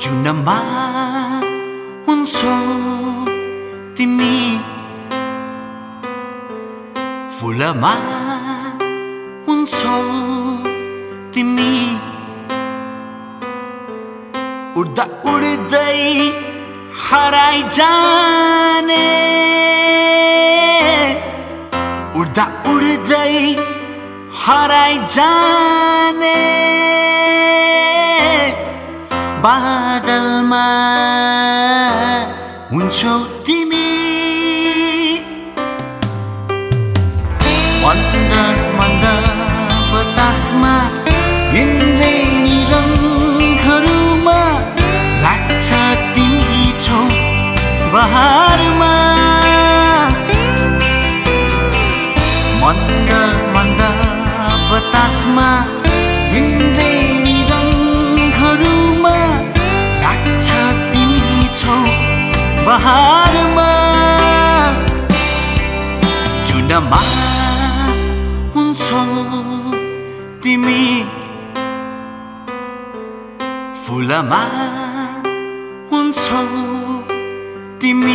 जुनमा हुन्छौ तिमी फुलमा हुन्छौ तिमी उड्दा उड्दै हराइ जाने उड्दा उड्दै हराइ जाने बादलमा हुन्छौ तिमी मन्द मन्द बतासमा इन्द्रेणी रङहरूमा लाग्छ तिमी छौ बहारमा मन्द मन्द बतासमा इन्द्रेणी रङहरूमा लाग्छ तिमी छौ बहारमा जुनमा हुन्छौ तिमी फुलमा हुन्छौ तिमी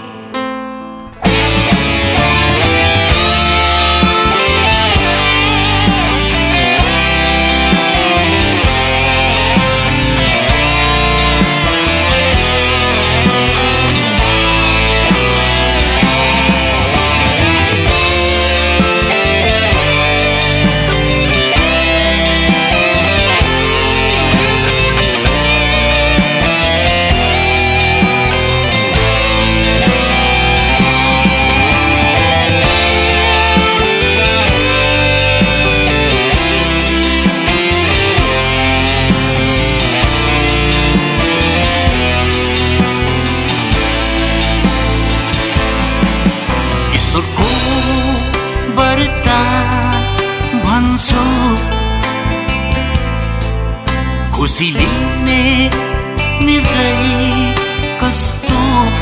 भन्छौ खुसी लिने निर्दयी कस्तो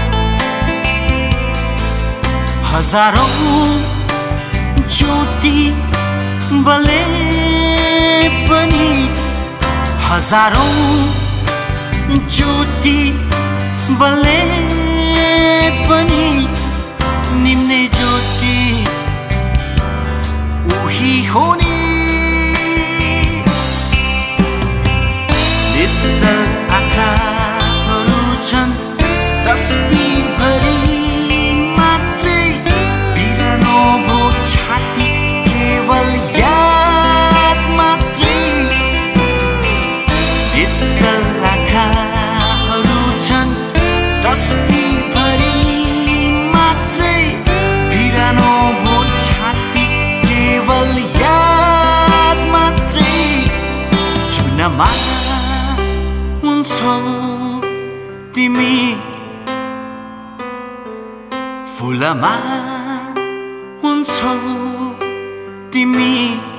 हजारौं ज्योति बले पनि हजारौं ज्योति बले पनि निम्ने ज्योति उही हो नि निश्चल आँखाहरू छन् तस्बिर भरि मात्रै बिरानो भो छाती केवल याद मात्रै निश्चल आँखाहरू छन् तस्बिर भरि मात्रै बिरानो भो छाती केवल याद मात्रै जुनमा हुन्छौ तिमी फुलमा हुन्छौ तिमी